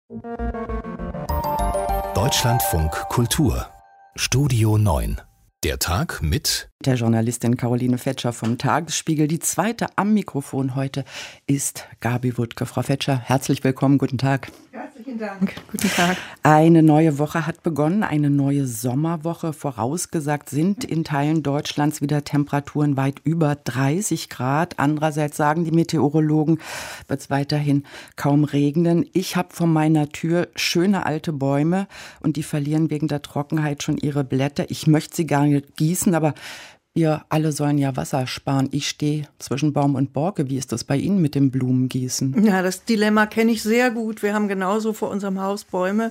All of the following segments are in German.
Deutschlandfunk Kultur Studio 9. Der Tag mit der Journalistin Caroline Fetscher vom Tagesspiegel. Die zweite am Mikrofon heute ist Gabi Wuttke. Frau Fetscher, herzlich willkommen, guten Tag. Herzlichen Dank, guten Tag. Eine neue Woche hat begonnen, eine neue Sommerwoche. Vorausgesagt sind in Teilen Deutschlands wieder Temperaturen weit über 30 Grad. Andererseits sagen die Meteorologen, wird es weiterhin kaum regnen. Ich habe vor meiner Tür schöne alte Bäume und die verlieren wegen der Trockenheit schon ihre Blätter. Ich möchte sie gar nicht gießen, aber wir alle sollen ja Wasser sparen. Ich stehe zwischen Baum und Borke. Wie ist das bei Ihnen mit dem Blumengießen? Ja, das Dilemma kenne ich sehr gut. Wir haben genauso vor unserem Haus Bäume.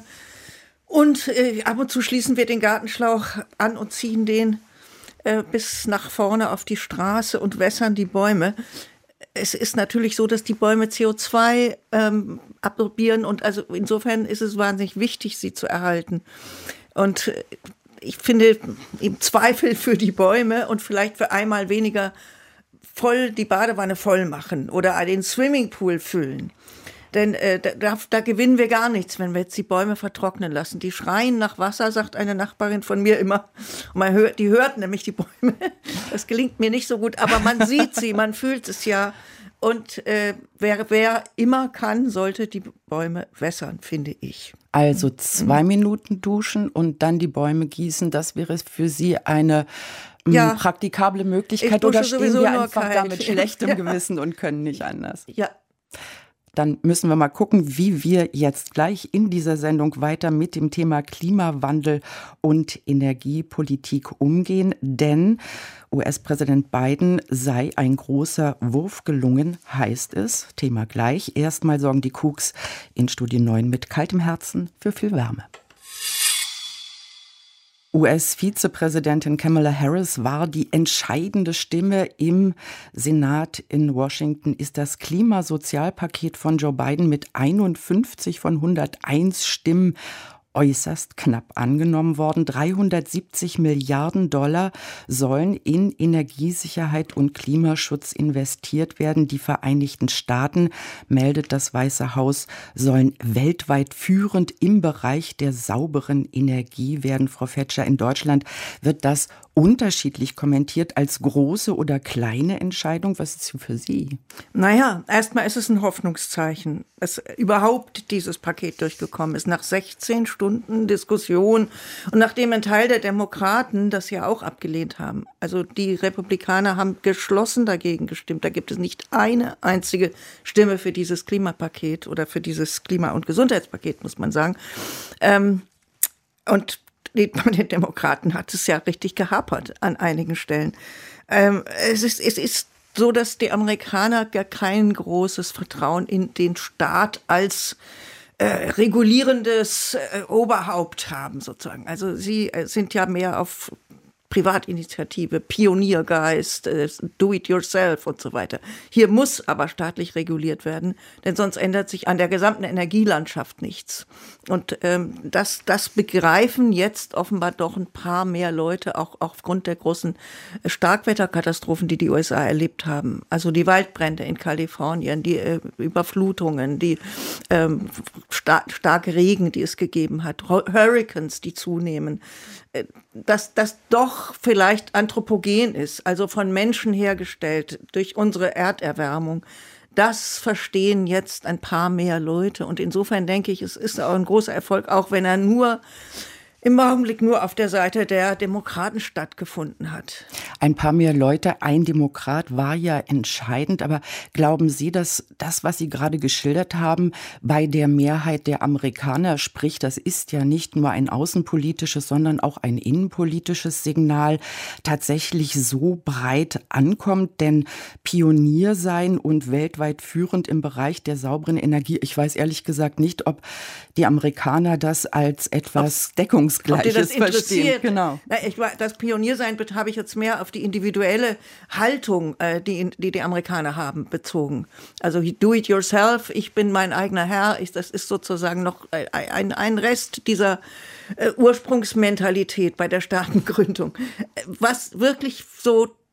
Und ab und zu schließen wir den Gartenschlauch an und ziehen den bis nach vorne auf die Straße und wässern die Bäume. Es ist natürlich so, dass die Bäume CO2 absorbieren. Und also insofern ist es wahnsinnig wichtig, sie zu erhalten. Und ich finde, im Zweifel für die Bäume und vielleicht für einmal weniger voll die Badewanne voll machen oder den Swimmingpool füllen. Denn da gewinnen wir gar nichts, wenn wir jetzt die Bäume vertrocknen lassen. Die schreien nach Wasser, sagt eine Nachbarin von mir immer. Und die hört nämlich die Bäume. Das gelingt mir nicht so gut, aber man sieht sie, man fühlt es ja. Und wer immer kann, sollte die Bäume wässern, finde ich. Also 2 Minuten duschen und dann die Bäume gießen, das wäre für Sie eine praktikable Möglichkeit? Oder stehen wir einfach da mit schlechtem Gewissen und können nicht anders? Ja. Dann müssen wir mal gucken, wie wir jetzt gleich in dieser Sendung weiter mit dem Thema Klimawandel und Energiepolitik umgehen. Denn US-Präsident Biden sei ein großer Wurf gelungen, heißt es. Thema gleich. Erstmal sorgen die Cooks in Studio 9 mit kaltem Herzen für viel Wärme. US-Vizepräsidentin Kamala Harris war die entscheidende Stimme im Senat in Washington. Ist das Klimasozialpaket von Joe Biden mit 51 von 101 Stimmen äußerst knapp angenommen worden. 370 Milliarden Dollar sollen in Energiesicherheit und Klimaschutz investiert werden. Die Vereinigten Staaten, meldet das Weiße Haus, sollen weltweit führend im Bereich der sauberen Energie werden. Frau Fetscher, in Deutschland wird das unterschiedlich kommentiert als große oder kleine Entscheidung. Was ist für Sie? Naja, erstmal ist es ein Hoffnungszeichen, dass überhaupt dieses Paket durchgekommen ist. Nach 16 Stunden Diskussion und nachdem ein Teil der Demokraten das ja auch abgelehnt haben. Also die Republikaner haben geschlossen dagegen gestimmt. Da gibt es nicht eine einzige Stimme für dieses Klimapaket oder für dieses Klima- und Gesundheitspaket, muss man sagen. Und den Demokraten hat es ja richtig gehapert an einigen Stellen. Es ist so, dass die Amerikaner gar kein großes Vertrauen in den Staat als regulierendes Oberhaupt haben, sozusagen. Also sie sind ja mehr auf Privatinitiative, Pioniergeist, Do-it-yourself und so weiter. Hier muss aber staatlich reguliert werden, denn sonst ändert sich an der gesamten Energielandschaft nichts. Und das begreifen jetzt offenbar doch ein paar mehr Leute, auch aufgrund der großen Starkwetterkatastrophen, die die USA erlebt haben. Also die Waldbrände in Kalifornien, die Überflutungen, die starke Regen, die es gegeben hat, Hurricanes, die zunehmen, dass das doch vielleicht anthropogen ist, also von Menschen hergestellt durch unsere Erderwärmung. Das verstehen jetzt ein paar mehr Leute. Und insofern denke ich, es ist auch ein großer Erfolg, auch wenn er im Augenblick nur auf der Seite der Demokraten stattgefunden hat. Ein paar mehr Leute, ein Demokrat war ja entscheidend. Aber glauben Sie, dass das, was Sie gerade geschildert haben, bei der Mehrheit der Amerikaner, sprich, das ist ja nicht nur ein außenpolitisches, sondern auch ein innenpolitisches Signal, tatsächlich so breit ankommt? Denn Pionier sein und weltweit führend im Bereich der sauberen Energie, ich weiß ehrlich gesagt nicht, ob die Amerikaner das als etwas Deckungsgleiches verstehen. Genau. Das Pioniersein habe ich jetzt mehr auf die individuelle Haltung, die Amerikaner haben, bezogen. Also do it yourself, ich bin mein eigener Herr, das ist sozusagen noch ein Rest dieser Ursprungsmentalität bei der Staatengründung. Was wirklich so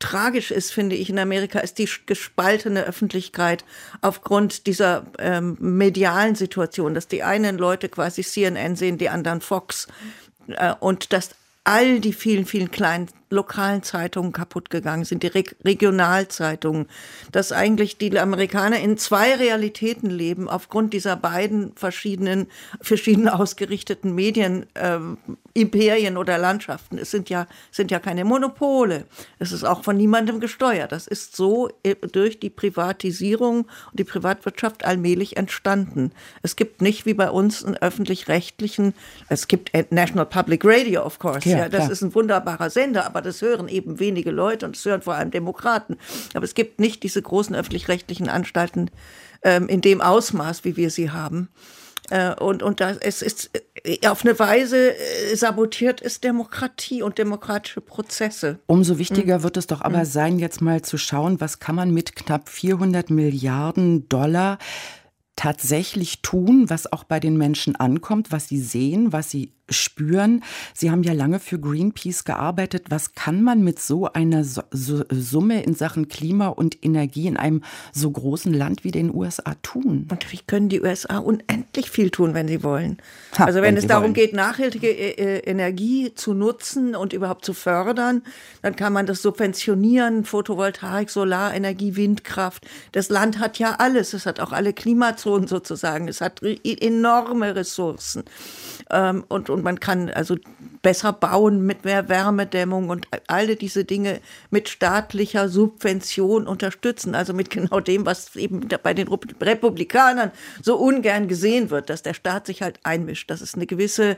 tragisch ist, finde ich, in Amerika, ist die gespaltene Öffentlichkeit aufgrund dieser medialen Situation, dass die einen Leute quasi CNN sehen, die anderen Fox, und dass all die vielen, vielen kleinen lokalen Zeitungen kaputt gegangen sind, die Regionalzeitungen, dass eigentlich die Amerikaner in zwei Realitäten leben, aufgrund dieser beiden verschieden ausgerichteten Medien, Imperien oder Landschaften. Es sind ja keine Monopole. Es ist auch von niemandem gesteuert. Das ist so durch die Privatisierung und die Privatwirtschaft allmählich entstanden. Es gibt nicht wie bei uns einen öffentlich-rechtlichen, es gibt National Public Radio, of course. Ja, das ist ein wunderbarer Sender, aber das hören eben wenige Leute und das hören vor allem Demokraten. Aber es gibt nicht diese großen öffentlich-rechtlichen Anstalten in dem Ausmaß, wie wir sie haben. Und es ist auf eine Weise sabotiert ist Demokratie und demokratische Prozesse. Umso wichtiger wird es doch aber sein, jetzt mal zu schauen, was kann man mit knapp 400 Milliarden Dollar tatsächlich tun, was auch bei den Menschen ankommt, was sie sehen, was sie spüren. Sie haben ja lange für Greenpeace gearbeitet. Was kann man mit so einer Summe in Sachen Klima und Energie in einem so großen Land wie den USA tun? Natürlich können die USA unendlich viel tun, wenn sie wollen. Also wenn es darum geht, nachhaltige Energie zu nutzen und überhaupt zu fördern, dann kann man das subventionieren, Photovoltaik, Solarenergie, Windkraft. Das Land hat ja alles. Es hat auch alle Klimazonen sozusagen. Es hat enorme Ressourcen. Und man kann also besser bauen mit mehr Wärmedämmung und alle diese Dinge mit staatlicher Subvention unterstützen. Also mit genau dem, was eben bei den Republikanern so ungern gesehen wird, dass der Staat sich halt einmischt. Das ist eine gewisse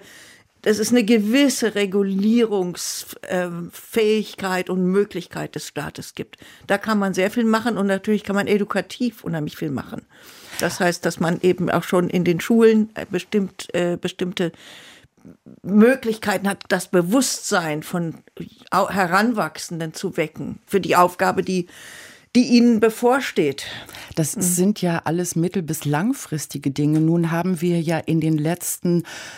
Regulierungsfähigkeit und Möglichkeit des Staates gibt. Da kann man sehr viel machen und natürlich kann man edukativ unheimlich viel machen. Das heißt, dass man eben auch schon in den Schulen bestimmte Möglichkeiten hat, das Bewusstsein von Heranwachsenden zu wecken für die Aufgabe, die ihnen bevorsteht. Das sind ja alles mittel- bis langfristige Dinge. Nun haben wir ja in den letzten,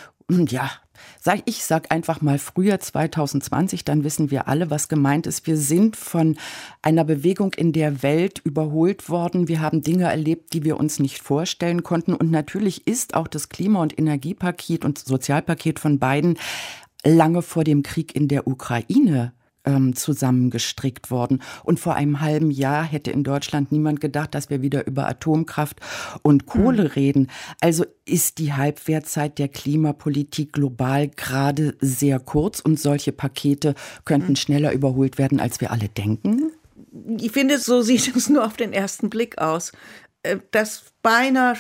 ich sag einfach mal Frühjahr 2020, dann wissen wir alle, was gemeint ist. Wir sind von einer Bewegung in der Welt überholt worden. Wir haben Dinge erlebt, die wir uns nicht vorstellen konnten. Und natürlich ist auch das Klima- und Energiepaket und Sozialpaket von Biden lange vor dem Krieg in der Ukraine zusammengestrickt worden. Und vor einem halben Jahr hätte in Deutschland niemand gedacht, dass wir wieder über Atomkraft und Kohle reden. Also ist die Halbwertszeit der Klimapolitik global gerade sehr kurz und solche Pakete könnten schneller überholt werden, als wir alle denken? Ich finde, so sieht es nur auf den ersten Blick aus. Das beinahe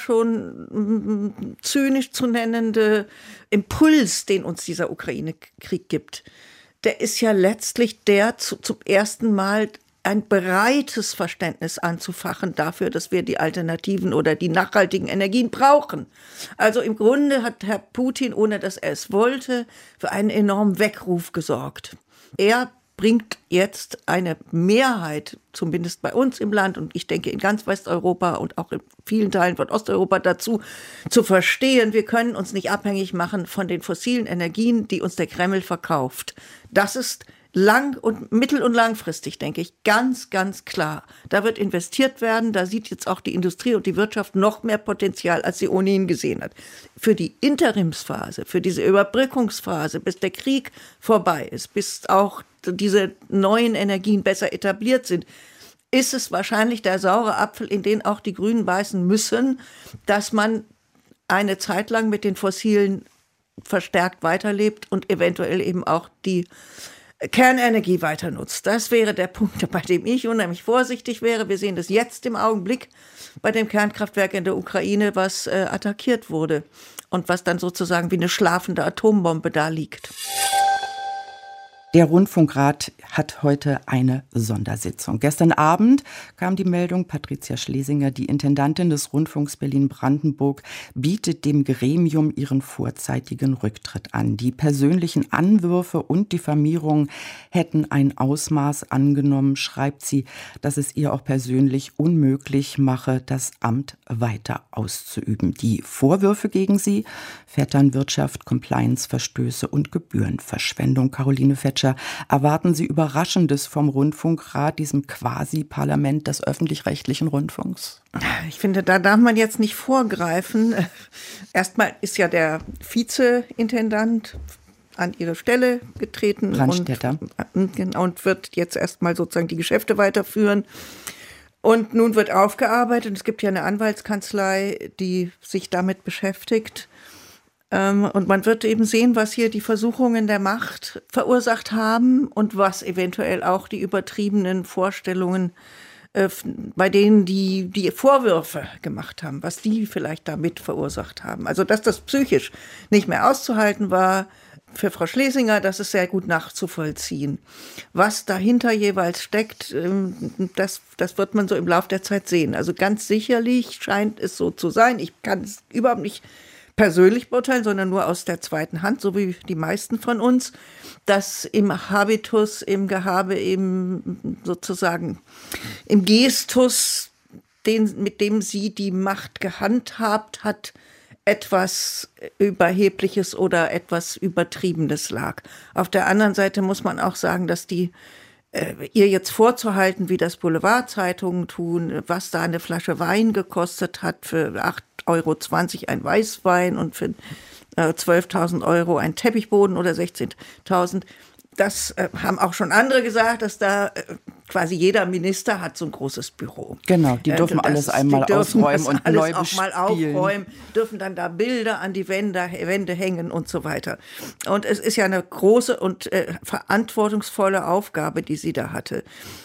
schon zynisch zu nennende Impuls, den uns dieser Ukraine-Krieg gibt, der ist ja letztlich zum ersten Mal ein breites Verständnis anzufachen dafür, dass wir die alternativen oder die nachhaltigen Energien brauchen. Also im Grunde hat Herr Putin, ohne dass er es wollte, für einen enormen Weckruf gesorgt. Er bringt jetzt eine Mehrheit, zumindest bei uns im Land und ich denke in ganz Westeuropa und auch in vielen Teilen von Osteuropa dazu, zu verstehen, wir können uns nicht abhängig machen von den fossilen Energien, die uns der Kreml verkauft. Das ist mittel- und langfristig, denke ich, ganz, ganz klar. Da wird investiert werden, da sieht jetzt auch die Industrie und die Wirtschaft noch mehr Potenzial, als sie ohnehin gesehen hat. Für die Interimsphase, für diese Überbrückungsphase, bis der Krieg vorbei ist, bis auch diese neuen Energien besser etabliert sind, ist es wahrscheinlich der saure Apfel, in den auch die Grünen beißen müssen, dass man eine Zeit lang mit den Fossilen verstärkt weiterlebt und eventuell eben auch die Kernenergie weiter nutzt. Das wäre der Punkt, bei dem ich unheimlich vorsichtig wäre. Wir sehen das jetzt im Augenblick bei dem Kernkraftwerk in der Ukraine, was attackiert wurde und was dann sozusagen wie eine schlafende Atombombe da liegt. Der Rundfunkrat hat heute eine Sondersitzung. Gestern Abend kam die Meldung, Patricia Schlesinger, die Intendantin des Rundfunks Berlin-Brandenburg, bietet dem Gremium ihren vorzeitigen Rücktritt an. Die persönlichen Anwürfe und Diffamierungen hätten ein Ausmaß angenommen, schreibt sie, dass es ihr auch persönlich unmöglich mache, das Amt weiter auszuüben. Die Vorwürfe gegen sie: Vetternwirtschaft, Compliance-Verstöße und Gebührenverschwendung. Caroline Fetscher, Fetscher. Erwarten Sie Überraschendes vom Rundfunkrat, diesem Quasi-Parlament des öffentlich-rechtlichen Rundfunks? Ich finde, da darf man jetzt nicht vorgreifen. Erstmal ist ja der Vizeintendant an ihre Stelle getreten und wird jetzt erstmal sozusagen die Geschäfte weiterführen. Und nun wird aufgearbeitet. Es gibt ja eine Anwaltskanzlei, die sich damit beschäftigt. Und man wird eben sehen, was hier die Versuchungen der Macht verursacht haben und was eventuell auch die übertriebenen Vorstellungen, bei denen die Vorwürfe gemacht haben, was die vielleicht damit verursacht haben. Also dass das psychisch nicht mehr auszuhalten war, für Frau Schlesinger, das ist sehr gut nachzuvollziehen. Was dahinter jeweils steckt, das wird man so im Laufe der Zeit sehen. Also ganz sicherlich scheint es so zu sein. Ich kann es überhaupt nicht persönlich beurteilen, sondern nur aus der zweiten Hand, so wie die meisten von uns, dass im Habitus, im Gehabe, sozusagen im Gestus, mit dem sie die Macht gehandhabt hat, etwas Überhebliches oder etwas Übertriebenes lag. Auf der anderen Seite muss man auch sagen, dass ihr jetzt vorzuhalten, wie das Boulevardzeitungen tun, was da eine Flasche Wein gekostet hat, für 8,20 € ein Weißwein und für 12.000 € ein Teppichboden oder 16.000. Das haben auch schon andere gesagt, dass da quasi jeder Minister hat so ein großes Büro. Genau, die dürfen alles einmal ausräumen und neu bespielen. Auch mal aufräumen, dürfen dann da Bilder an die Wände hängen und so weiter. Und es ist ja eine große und verantwortungsvolle Aufgabe, die sie da hatte.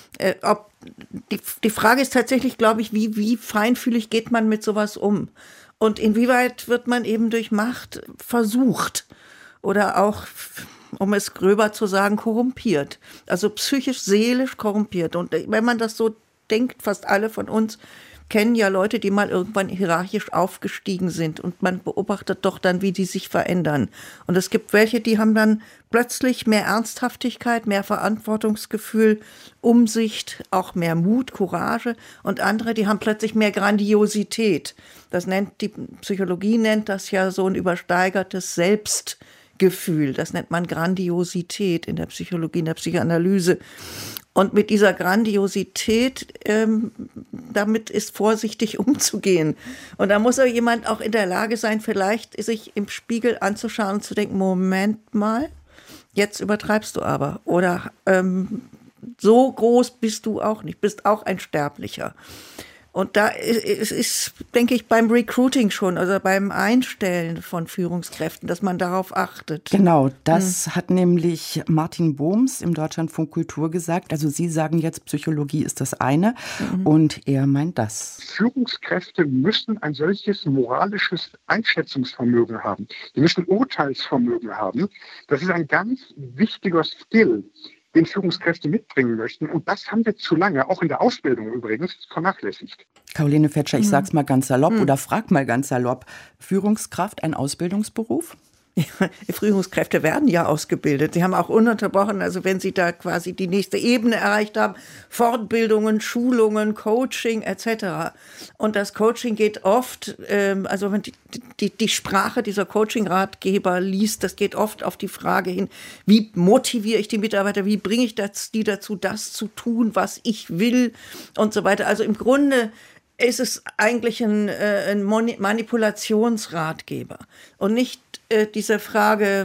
Die Frage ist tatsächlich, glaube ich, wie feinfühlig geht man mit sowas um? Und inwieweit wird man eben durch Macht versucht oder auch, um es gröber zu sagen, korrumpiert. Also psychisch, seelisch korrumpiert. Und wenn man das so denkt, fast alle von uns kennen ja Leute, die mal irgendwann hierarchisch aufgestiegen sind. Und man beobachtet doch dann, wie die sich verändern. Und es gibt welche, die haben dann plötzlich mehr Ernsthaftigkeit, mehr Verantwortungsgefühl, Umsicht, auch mehr Mut, Courage. Und andere, die haben plötzlich mehr Grandiosität. Die Psychologie nennt das ja so ein übersteigertes Selbstgefühl. Das nennt man Grandiosität in der Psychologie, in der Psychoanalyse. Und mit dieser Grandiosität, damit ist vorsichtig umzugehen. Und da muss ja jemand auch in der Lage sein, vielleicht sich im Spiegel anzuschauen und zu denken, Moment mal, jetzt übertreibst du aber. Oder so groß bist du auch nicht, bist auch ein Sterblicher. Und da ist, denke ich, beim Recruiting schon, also beim Einstellen von Führungskräften, dass man darauf achtet. Genau, das hat nämlich Martin Bohms im Deutschlandfunk Kultur gesagt. Also Sie sagen jetzt, Psychologie ist das eine und er meint das. Führungskräfte müssen ein solches moralisches Einschätzungsvermögen haben. Die müssen Urteilsvermögen haben. Das ist ein ganz wichtiger Skill, den Führungskräfte mitbringen möchten. Und das haben wir zu lange, auch in der Ausbildung übrigens, vernachlässigt. Caroline Fetscher, ich sag's mal ganz salopp oder frag mal ganz salopp. Führungskraft ein Ausbildungsberuf? Ja, Führungskräfte werden ja ausgebildet. Sie haben auch ununterbrochen, also wenn sie da quasi die nächste Ebene erreicht haben, Fortbildungen, Schulungen, Coaching etc. Und das Coaching geht oft, also wenn die Sprache dieser Coaching-Ratgeber liest, das geht oft auf die Frage hin, wie motiviere ich die Mitarbeiter, wie bringe ich die dazu, das zu tun, was ich will und so weiter. Also im Grunde ist es eigentlich ein Manipulationsratgeber und nicht diese Frage,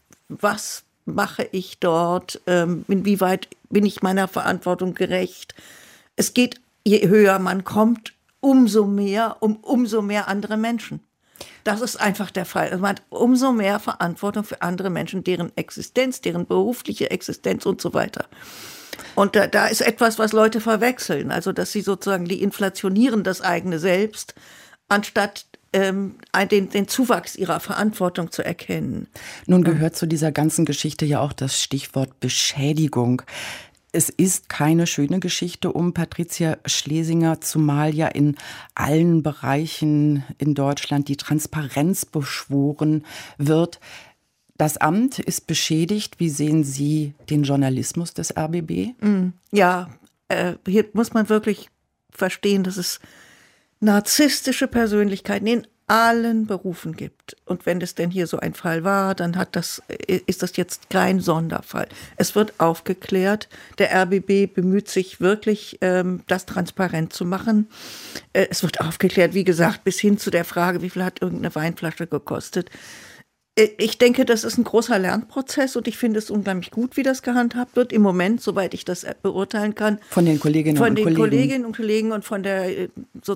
was mache ich dort, inwieweit bin ich meiner Verantwortung gerecht. Es geht, je höher man kommt, umso mehr andere Menschen. Das ist einfach der Fall. Man hat umso mehr Verantwortung für andere Menschen, deren Existenz, deren berufliche Existenz und so weiter. Und da ist etwas, was Leute verwechseln, also dass sie sozusagen, die inflationieren das eigene Selbst, anstatt den Zuwachs ihrer Verantwortung zu erkennen. Nun gehört zu dieser ganzen Geschichte ja auch das Stichwort Beschädigung. Es ist keine schöne Geschichte um Patricia Schlesinger, zumal ja in allen Bereichen in Deutschland die Transparenz beschworen wird. Das Amt ist beschädigt. Wie sehen Sie den Journalismus des RBB? Ja, hier muss man wirklich verstehen, dass es narzisstische Persönlichkeiten in allen Berufen gibt. Und wenn es denn hier so ein Fall war, dann ist das jetzt kein Sonderfall. Es wird aufgeklärt. Der RBB bemüht sich wirklich, das transparent zu machen. Es wird aufgeklärt, wie gesagt, bis hin zu der Frage, wie viel hat irgendeine Weinflasche gekostet. Ich denke, das ist ein großer Lernprozess und ich finde es unglaublich gut, wie das gehandhabt wird. Im Moment, soweit ich das beurteilen kann. Von den Kolleginnen und Kollegen. Von den Kolleginnen und Kollegen und von der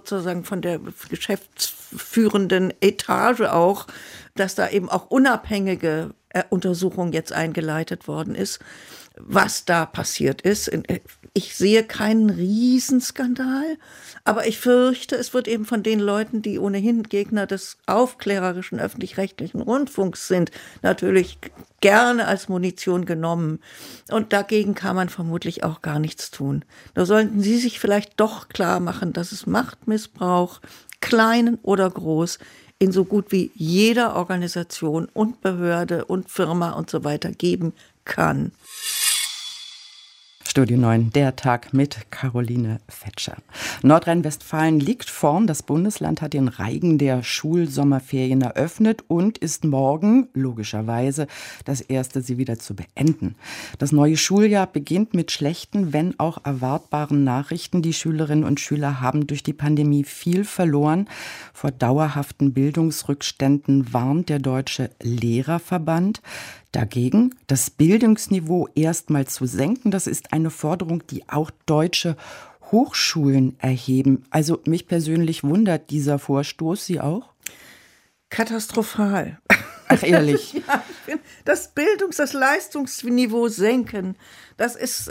geschäftsführenden Etage auch, dass da eben auch unabhängige Untersuchung jetzt eingeleitet worden ist, was da passiert ist. Ich sehe keinen Riesenskandal, aber ich fürchte, es wird eben von den Leuten, die ohnehin Gegner des aufklärerischen öffentlich-rechtlichen Rundfunks sind, natürlich gerne als Munition genommen. Und dagegen kann man vermutlich auch gar nichts tun. Da sollten Sie sich vielleicht doch klar machen, dass es Machtmissbrauch, kleinen oder groß, in so gut wie jeder Organisation und Behörde und Firma und so weiter geben kann. Studio 9, der Tag mit Caroline Fetscher. Nordrhein-Westfalen liegt vorn. Das Bundesland hat den Reigen der Schulsommerferien eröffnet und ist morgen, logischerweise, das erste, sie wieder zu beenden. Das neue Schuljahr beginnt mit schlechten, wenn auch erwartbaren Nachrichten. Die Schülerinnen und Schüler haben durch die Pandemie viel verloren. Vor dauerhaften Bildungsrückständen warnt der Deutsche Lehrerverband. Dagegen das Bildungsniveau erstmal zu senken, das ist eine Forderung, die auch deutsche Hochschulen erheben. Also mich persönlich wundert dieser Vorstoß, Sie auch? Katastrophal. Ach, ehrlich? Ja, das Leistungsniveau senken, das ist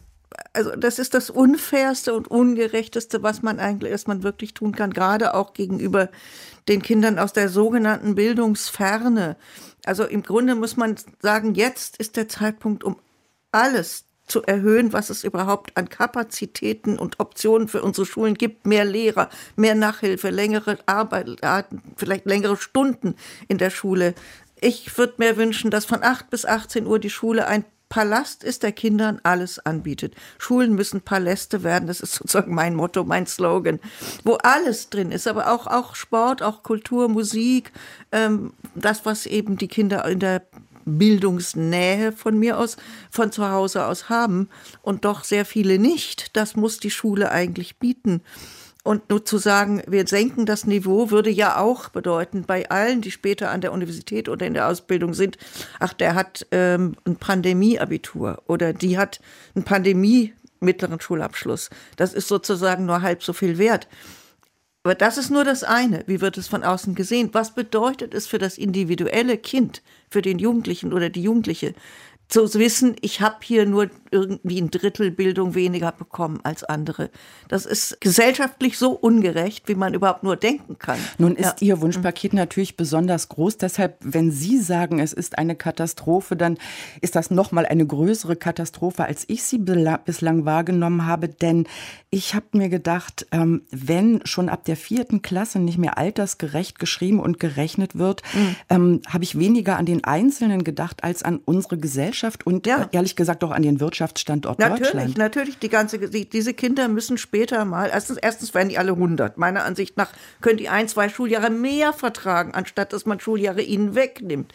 das Unfairste und Ungerechteste, was man wirklich tun kann, gerade auch gegenüber den Kindern aus der sogenannten Bildungsferne. Also im Grunde muss man sagen, jetzt ist der Zeitpunkt, um alles zu erhöhen, was es überhaupt an Kapazitäten und Optionen für unsere Schulen gibt. Mehr Lehrer, mehr Nachhilfe, längere Arbeit, vielleicht längere Stunden in der Schule. Ich würde mir wünschen, dass von 8 bis 18 Uhr die Schule ein Palast ist, der Kindern alles anbietet. Schulen müssen Paläste werden, das ist sozusagen mein Motto, mein Slogan, wo alles drin ist, aber auch Sport, auch Kultur, Musik, das, was eben die Kinder in der Bildungsnähe von mir aus, von zu Hause aus haben und doch sehr viele nicht. Das muss die Schule eigentlich bieten. Und nur zu sagen, wir senken das Niveau, würde ja auch bedeuten, bei allen, die später an der Universität oder in der Ausbildung sind, ach, der hat ein Pandemie-Abitur oder die hat einen Pandemie-mittleren Schulabschluss. Das ist sozusagen nur halb so viel wert. Aber das ist nur das eine. Wie wird es von außen gesehen? Was bedeutet es für das individuelle Kind, für den Jugendlichen oder die Jugendliche, zu wissen, ich habe hier nur irgendwie ein Drittel Bildung weniger bekommen als andere. Das ist gesellschaftlich so ungerecht, wie man überhaupt nur denken kann. Nun ist Ihr Wunschpaket natürlich besonders groß. Deshalb, wenn Sie sagen, es ist eine Katastrophe, dann ist das noch mal eine größere Katastrophe, als ich sie bislang wahrgenommen habe. Denn ich habe mir gedacht, wenn schon ab der 4. Klasse nicht mehr altersgerecht geschrieben und gerechnet wird, habe ich weniger an den Einzelnen gedacht als an unsere Gesellschaft und ehrlich gesagt auch an den Wirtschaftsstandort Deutschland. Natürlich, diese Kinder müssen später mal, erstens werden die alle 100. Meiner Ansicht nach können die 1-2 Schuljahre mehr vertragen, anstatt dass man Schuljahre ihnen wegnimmt.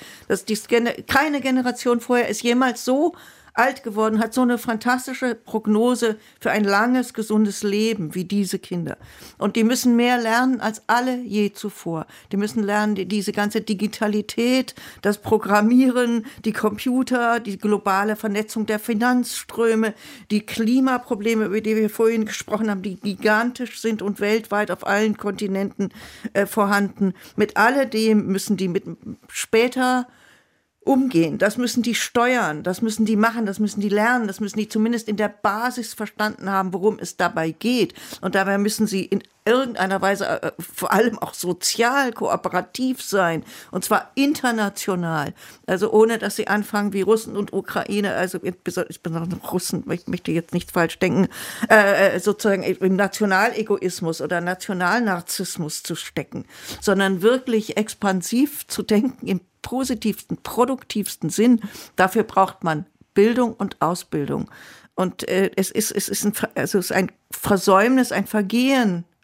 Keine Generation vorher ist jemals so alt geworden, hat so eine fantastische Prognose für ein langes, gesundes Leben wie diese Kinder. Und die müssen mehr lernen als alle je zuvor. Die müssen lernen, diese ganze Digitalität, das Programmieren, die Computer, die globale Vernetzung der Finanzströme, die Klimaprobleme, über die wir vorhin gesprochen haben, die gigantisch sind und weltweit auf allen Kontinenten vorhanden. Mit alledem müssen die später umgehen, das müssen die steuern, das müssen die machen, das müssen die lernen, das müssen die zumindest in der Basis verstanden haben, worum es dabei geht. Und dabei müssen sie in irgendeiner Weise vor allem auch sozial kooperativ sein, und zwar international. Also ohne, dass sie anfangen wie Russen und Ukraine, also insbesondere Russen, ich möchte jetzt nicht falsch denken, sozusagen im Nationalegoismus oder Nationalnarzissmus zu stecken, sondern wirklich expansiv zu denken im positivsten, produktivsten Sinn. Dafür braucht man Bildung und Ausbildung. Und es ist ein Versäumnis, ein Vergehen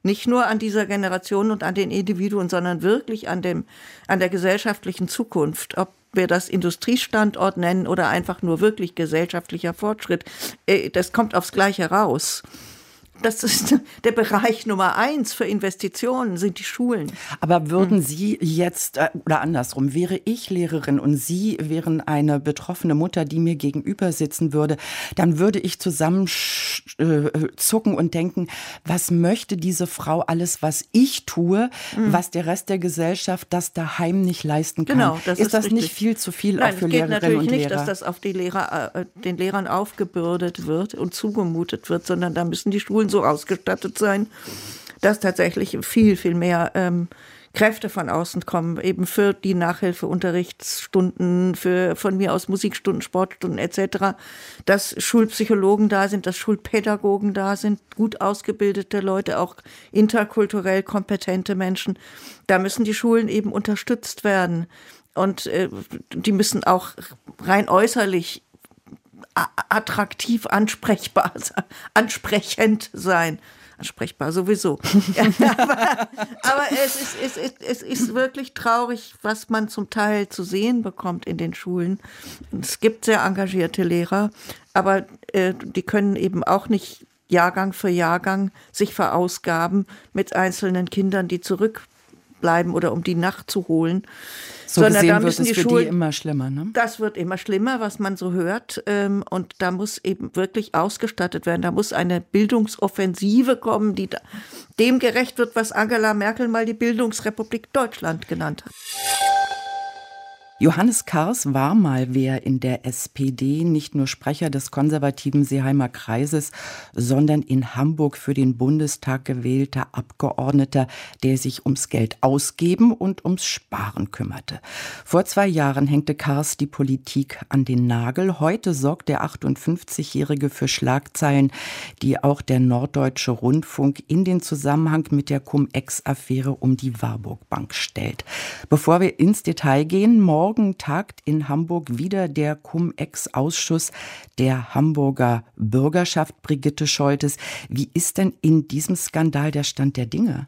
Nicht nur an dieser Generation und an den Individuen, sondern wirklich an der gesellschaftlichen Zukunft. Ob wir das Industriestandort nennen oder einfach nur wirklich gesellschaftlicher Fortschritt, das kommt aufs Gleiche raus. Das ist der Bereich Nummer 1 für Investitionen, sind die Schulen. Aber würden Sie jetzt, oder andersrum, wäre ich Lehrerin und Sie wären eine betroffene Mutter, die mir gegenüber sitzen würde, dann würde ich zusammenzucken und denken, was möchte diese Frau alles, was ich tue, was der Rest der Gesellschaft das daheim nicht leisten kann. Genau, das ist das richtig. Nicht viel zu viel Nein, auch für es geht Lehrerinnen und natürlich nicht, Lehrer? dass das auf die den Lehrern aufgebürdet wird und zugemutet wird, sondern da müssen die Schulen so ausgestattet sein, dass tatsächlich viel, viel mehr Kräfte von außen kommen, eben für die Nachhilfeunterrichtsstunden, für von mir aus Musikstunden, Sportstunden etc., dass Schulpsychologen da sind, dass Schulpädagogen da sind, gut ausgebildete Leute, auch interkulturell kompetente Menschen. Da müssen die Schulen eben unterstützt werden und die müssen auch rein äußerlich attraktiv ansprechend sein. Ansprechbar sowieso. aber es ist wirklich traurig, was man zum Teil zu sehen bekommt in den Schulen. Es gibt sehr engagierte Lehrer, aber die können eben auch nicht Jahrgang für Jahrgang sich verausgaben mit einzelnen Kindern, die zurückbleiben oder um die nachzuholen. So sondern gesehen da müssen wird es die für Schulen, die immer schlimmer, ne? Das wird immer schlimmer, was man so hört. Und da muss eben wirklich ausgestattet werden. Da muss eine Bildungsoffensive kommen, die dem gerecht wird, was Angela Merkel mal die Bildungsrepublik Deutschland genannt hat. Johannes Kars war mal wer in der SPD, nicht nur Sprecher des konservativen Seeheimer Kreises, sondern in Hamburg für den Bundestag gewählter Abgeordneter, der sich ums Geld ausgeben und ums Sparen kümmerte. Vor 2 Jahren hängte Kars die Politik an den Nagel. Heute sorgt der 58-Jährige für Schlagzeilen, die auch der Norddeutsche Rundfunk in den Zusammenhang mit der Cum-Ex-Affäre um die Warburg Bank stellt. Bevor wir ins Detail gehen, morgen tagt in Hamburg wieder der Cum-Ex-Ausschuss der Hamburger Bürgerschaft. Brigitte Scholtes, wie ist denn in diesem Skandal der Stand der Dinge?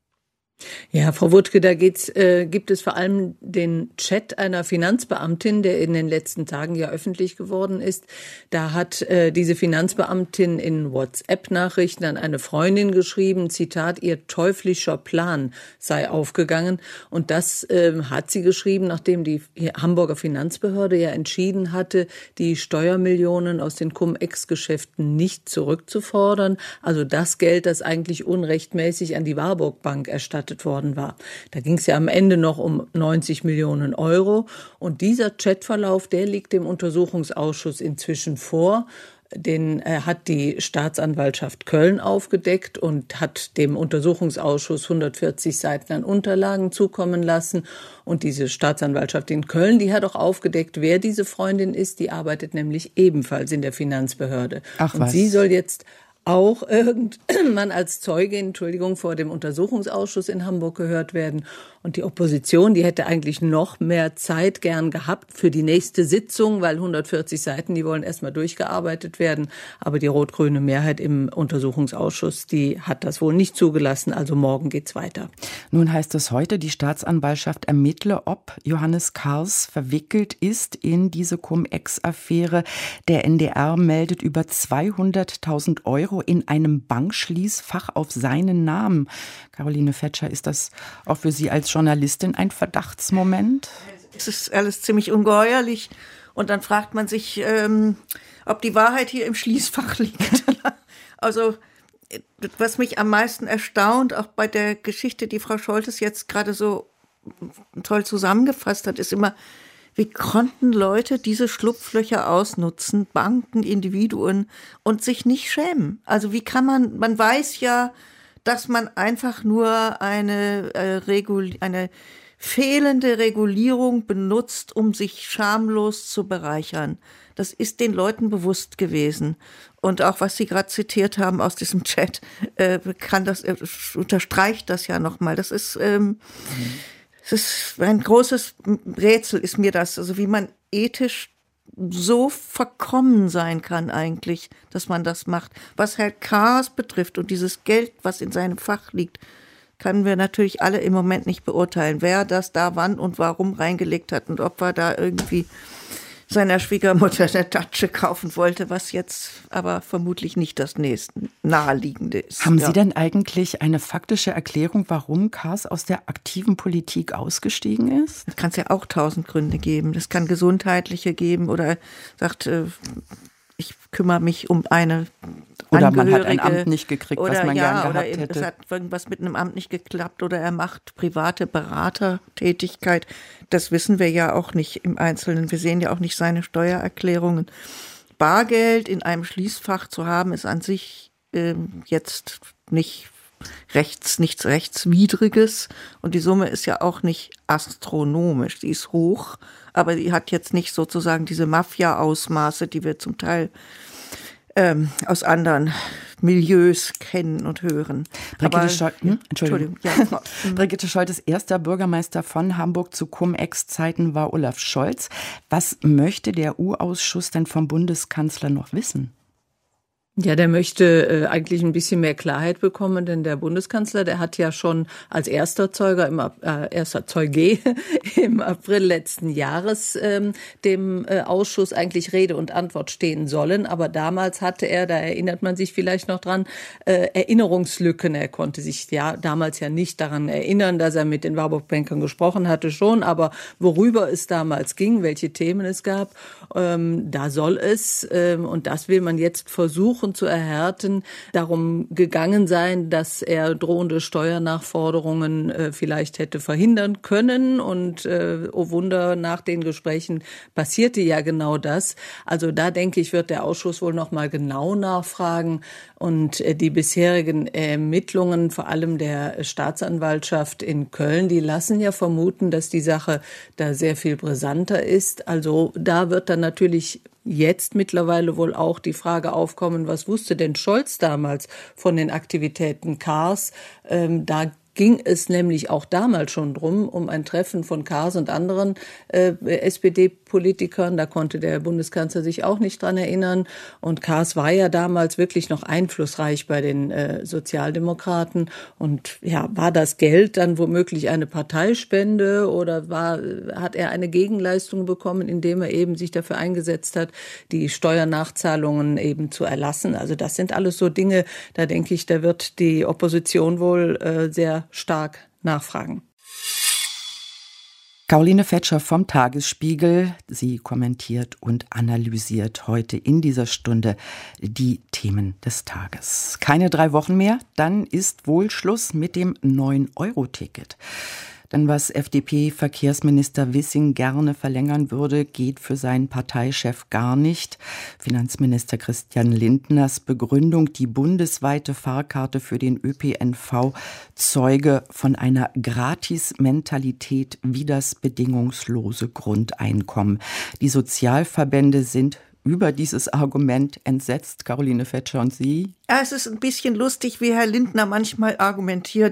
Ja, Frau Wuttke, da gibt es vor allem den Chat einer Finanzbeamtin, der in den letzten Tagen ja öffentlich geworden ist. Da hat diese Finanzbeamtin in WhatsApp-Nachrichten an eine Freundin geschrieben, Zitat, ihr teuflischer Plan sei aufgegangen. Und das hat sie geschrieben, nachdem die Hamburger Finanzbehörde ja entschieden hatte, die Steuermillionen aus den Cum-Ex-Geschäften nicht zurückzufordern. Also das Geld, das eigentlich unrechtmäßig an die Warburg Bank erstattet worden war. Da ging es ja am Ende noch um 90 Millionen Euro. Und dieser Chatverlauf, der liegt dem Untersuchungsausschuss inzwischen vor. Den hat die Staatsanwaltschaft Köln aufgedeckt und hat dem Untersuchungsausschuss 140 Seiten an Unterlagen zukommen lassen. Und diese Staatsanwaltschaft in Köln, die hat auch aufgedeckt, wer diese Freundin ist. Die arbeitet nämlich ebenfalls in der Finanzbehörde. Und sie soll jetzt auch irgendwann als Zeugin, vor dem Untersuchungsausschuss in Hamburg gehört werden. Und die Opposition, die hätte eigentlich noch mehr Zeit gern gehabt für die nächste Sitzung, weil 140 Seiten, die wollen erstmal durchgearbeitet werden. Aber die rot-grüne Mehrheit im Untersuchungsausschuss, die hat das wohl nicht zugelassen. Also morgen geht's weiter. Nun heißt es heute, die Staatsanwaltschaft ermittle, ob Johannes Kars verwickelt ist in diese Cum-Ex-Affäre. Der NDR meldet über 200.000 Euro in einem Bankschließfach auf seinen Namen. Caroline Fetscher, ist das auch für Sie als Journalistin ein Verdachtsmoment? Es ist alles ziemlich ungeheuerlich. Und dann fragt man sich, ob die Wahrheit hier im Schließfach liegt. Also, was mich am meisten erstaunt, auch bei der Geschichte, die Frau Scholtes jetzt gerade so toll zusammengefasst hat, ist immer, wie konnten Leute diese Schlupflöcher ausnutzen, Banken, Individuen, und sich nicht schämen? Also wie kann man weiß ja, dass man einfach nur eine fehlende Regulierung benutzt, um sich schamlos zu bereichern. Das ist den Leuten bewusst gewesen. Und auch was Sie gerade zitiert haben aus diesem Chat, unterstreicht das ja nochmal. Das ist ein großes Rätsel, ist mir das. Also wie man ethisch so verkommen sein kann eigentlich, dass man das macht. Was Herr Kahrs betrifft und dieses Geld, was in seinem Fach liegt, können wir natürlich alle im Moment nicht beurteilen, wer das da wann und warum reingelegt hat und ob er da irgendwie seiner Schwiegermutter eine Datsche kaufen wollte, was jetzt aber vermutlich nicht das naheliegende ist. Haben Sie denn eigentlich eine faktische Erklärung, warum Kahrs aus der aktiven Politik ausgestiegen ist? Das kann es ja auch 1000 Gründe geben. Das kann gesundheitliche geben oder sagt, ich kümmere mich um eine oder man hat ein Amt nicht gekriegt, was man gern gehabt hätte. Oder es hat irgendwas mit einem Amt nicht geklappt oder er macht private Beratertätigkeit. Das wissen wir ja auch nicht im Einzelnen. Wir sehen ja auch nicht seine Steuererklärungen. Bargeld in einem Schließfach zu haben, ist an sich jetzt nichts Rechtswidriges. Und die Summe ist ja auch nicht astronomisch. Sie ist hoch, aber sie hat jetzt nicht sozusagen diese Mafia-Ausmaße, die wir zum Teil aus anderen Milieus kennen und hören. Brigitte Scholtes erster Bürgermeister von Hamburg zu Cum-Ex-Zeiten war Olaf Scholz. Was möchte der U-Ausschuss denn vom Bundeskanzler noch wissen? Ja, der möchte eigentlich ein bisschen mehr Klarheit bekommen, denn der Bundeskanzler, der hat ja schon als erster Zeuge im April letzten Jahres dem Ausschuss eigentlich Rede und Antwort stehen sollen. Aber damals hatte er, da erinnert man sich vielleicht noch dran, Erinnerungslücken. Er konnte sich damals ja nicht daran erinnern, dass er mit den Warburg-Bankern gesprochen hatte schon, aber worüber es damals ging, welche Themen es gab, da soll es, und das will man jetzt versuchen zu erhärten, darum gegangen sein, dass er drohende Steuernachforderungen vielleicht hätte verhindern können. Und oh Wunder, nach den Gesprächen passierte ja genau das. Also da denke ich, wird der Ausschuss wohl noch mal genau nachfragen. Und die bisherigen Ermittlungen, vor allem der Staatsanwaltschaft in Köln, die lassen ja vermuten, dass die Sache da sehr viel brisanter ist. Also da wird dann natürlich jetzt mittlerweile wohl auch die Frage aufkommen, was wusste denn Scholz damals von den Aktivitäten Kahrs? Da ging es nämlich auch damals schon um ein Treffen von Kahrs und anderen SPD-Politikern. Da konnte der Bundeskanzler sich auch nicht dran erinnern. Und Kahrs war ja damals wirklich noch einflussreich bei den Sozialdemokraten. Und ja, war das Geld dann womöglich eine Parteispende oder hat er eine Gegenleistung bekommen, indem er eben sich dafür eingesetzt hat, die Steuernachzahlungen eben zu erlassen? Also das sind alles so Dinge, da denke ich, da wird die Opposition wohl sehr stark nachfragen. Caroline Fetscher vom Tagesspiegel. Sie kommentiert und analysiert heute in dieser Stunde die Themen des Tages. Keine 3 Wochen mehr, dann ist wohl Schluss mit dem 9-Euro-Ticket. Denn was FDP-Verkehrsminister Wissing gerne verlängern würde, geht für seinen Parteichef gar nicht. Finanzminister Christian Lindners Begründung, die bundesweite Fahrkarte für den ÖPNV zeuge von einer Gratis-Mentalität wie das bedingungslose Grundeinkommen. Die Sozialverbände sind über dieses Argument entsetzt. Caroline Fetscher, und Sie? Ja, es ist ein bisschen lustig, wie Herr Lindner manchmal argumentiert.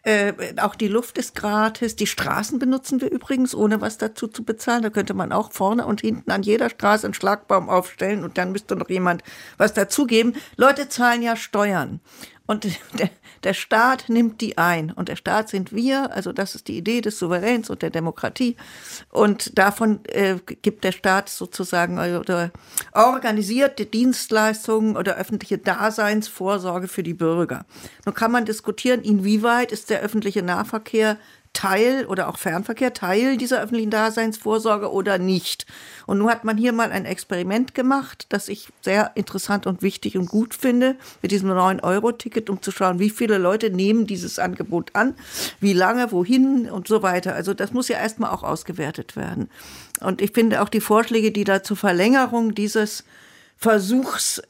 Auch die Luft ist gratis. Die Straßen benutzen wir übrigens, ohne was dazu zu bezahlen. Da könnte man auch vorne und hinten an jeder Straße einen Schlagbaum aufstellen und dann müsste noch jemand was dazugeben. Leute zahlen ja Steuern. Und der Staat nimmt die ein. Und der Staat sind wir, also das ist die Idee des Souveräns und der Demokratie. Und davon gibt der Staat sozusagen oder organisierte Dienstleistungen oder öffentliche Daseinsvorsorge für die Bürger. Nun kann man diskutieren, inwieweit ist der öffentliche Nahverkehr Teil oder auch Fernverkehr Teil dieser öffentlichen Daseinsvorsorge oder nicht. Und nun hat man hier mal ein Experiment gemacht, das ich sehr interessant und wichtig und gut finde, mit diesem 9-Euro-Ticket, um zu schauen, wie viele Leute nehmen dieses Angebot an, wie lange, wohin und so weiter. Also das muss ja erstmal auch ausgewertet werden. Und ich finde auch die Vorschläge, die da zur Verlängerung dieses Versuchs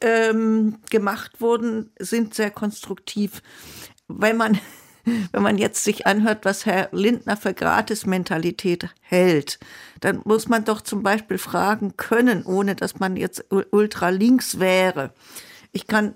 gemacht wurden, sind sehr konstruktiv. Wenn man jetzt sich anhört, was Herr Lindner für Gratis-Mentalität hält, dann muss man doch zum Beispiel fragen können, ohne dass man jetzt ultralinks wäre. Ich kann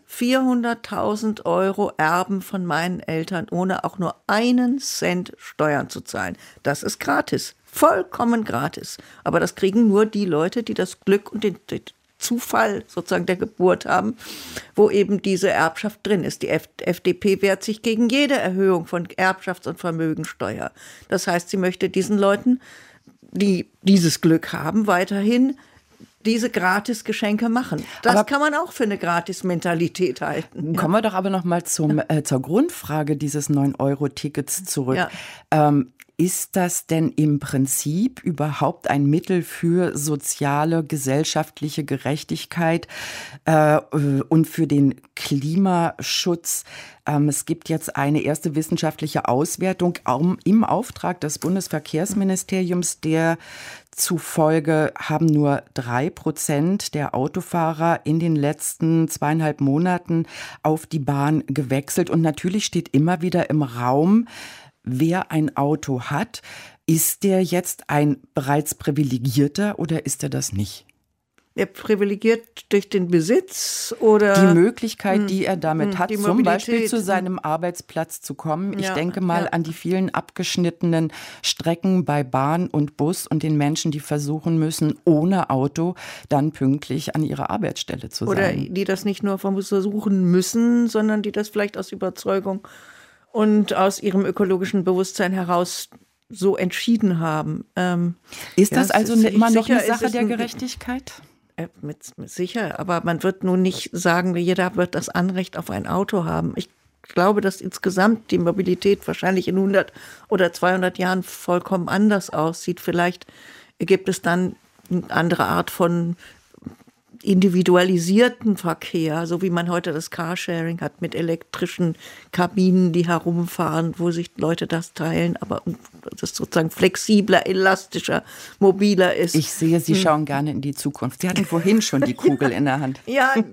400.000 Euro erben von meinen Eltern, ohne auch nur einen Cent Steuern zu zahlen. Das ist gratis. Vollkommen gratis. Aber das kriegen nur die Leute, die das Glück und den Zufall sozusagen der Geburt haben, wo eben diese Erbschaft drin ist. Die FDP wehrt sich gegen jede Erhöhung von Erbschafts- und Vermögensteuer. Das heißt, sie möchte diesen Leuten, die dieses Glück haben, weiterhin diese Gratisgeschenke machen. Das kann man auch für eine Gratis-Mentalität halten. Kommen wir doch aber noch mal zur Grundfrage dieses 9-Euro-Tickets zurück. Ja. Ist das denn im Prinzip überhaupt ein Mittel für soziale, gesellschaftliche Gerechtigkeit und für den Klimaschutz? Es gibt jetzt eine erste wissenschaftliche Auswertung im Auftrag des Bundesverkehrsministeriums, der zufolge haben nur 3% der Autofahrer in den letzten 2,5 Monaten auf die Bahn gewechselt. Und natürlich steht immer wieder im Raum, wer ein Auto hat, ist der jetzt ein bereits Privilegierter oder ist er das nicht? Er privilegiert durch den Besitz oder die Möglichkeit, die er damit hat, zum Beispiel zu seinem Arbeitsplatz zu kommen. Ich denke mal an die vielen abgeschnittenen Strecken bei Bahn und Bus und den Menschen, die versuchen müssen, ohne Auto dann pünktlich an ihrer Arbeitsstelle zu sein. Oder die das nicht nur versuchen müssen, sondern die das vielleicht aus Überzeugung und aus ihrem ökologischen Bewusstsein heraus so entschieden haben. Ist das also immer noch eine Sache der Gerechtigkeit? Mit sicher, aber man wird nun nicht sagen, jeder wird das Anrecht auf ein Auto haben. Ich glaube, dass insgesamt die Mobilität wahrscheinlich in 100 oder 200 Jahren vollkommen anders aussieht. Vielleicht gibt es dann eine andere Art von individualisierten Verkehr, so wie man heute das Carsharing hat mit elektrischen Kabinen, die herumfahren, wo sich Leute das teilen, aber das sozusagen flexibler, elastischer, mobiler ist. Ich sehe, Sie schauen gerne in die Zukunft. Sie hatten vorhin schon die Kugel in der Hand.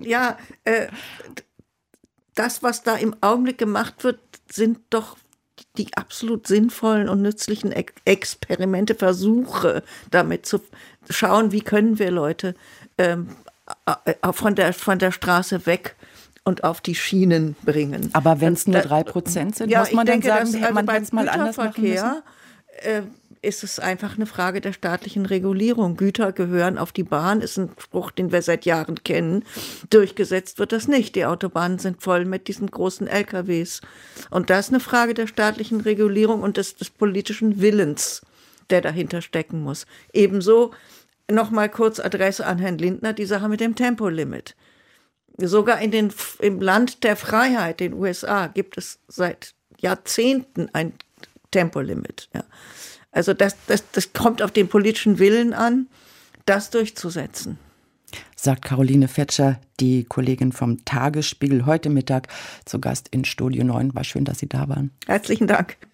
Das, was da im Augenblick gemacht wird, sind doch die absolut sinnvollen und nützlichen Experimente, Versuche, damit zu schauen, wie können wir Leute von der Straße weg und auf die Schienen bringen. Aber wenn es nur 3% sind, muss man dann sagen, man hätte es mal anders machen müssen? Ist es einfach eine Frage der staatlichen Regulierung. Güter gehören auf die Bahn, ist ein Spruch, den wir seit Jahren kennen. Durchgesetzt wird das nicht. Die Autobahnen sind voll mit diesen großen LKWs. Und das ist eine Frage der staatlichen Regulierung und des politischen Willens, der dahinter stecken muss. Ebenso noch mal kurz Adresse an Herrn Lindner, die Sache mit dem Tempolimit. Sogar im Land der Freiheit, den USA, gibt es seit Jahrzehnten ein Tempolimit. Ja. Also das kommt auf den politischen Willen an, das durchzusetzen. Sagt Caroline Fetscher, die Kollegin vom Tagesspiegel, heute Mittag zu Gast in Studio 9. War schön, dass Sie da waren. Herzlichen Dank.